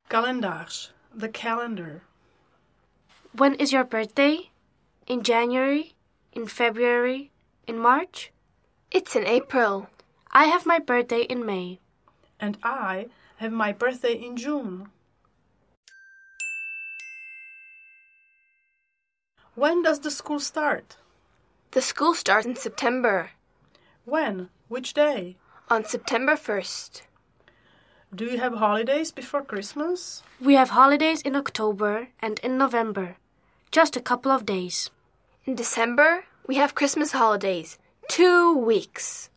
Kalendář, the calendar. When is your birthday? In January? In February? In March? It's in April. I have my birthday in May. And I have my birthday in June. When does the school start? The school starts in September. When? Which day? On September 1st. Do you have holidays before Christmas? We have holidays in October and in November. Just a couple of days. In December, we have Christmas holidays. 2 weeks.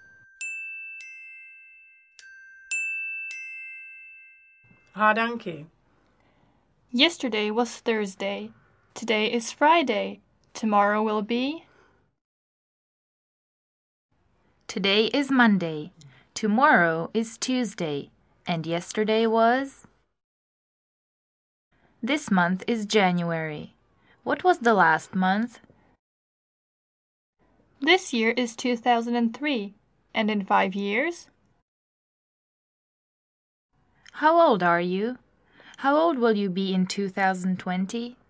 Hádanky. Yesterday was Thursday. Today is Friday. Tomorrow will be... Today is Monday. Tomorrow is Tuesday. And yesterday was... This month is January. What was the last month? This year is 2003. And in 5 years? How old are you? How old will you be in 2020?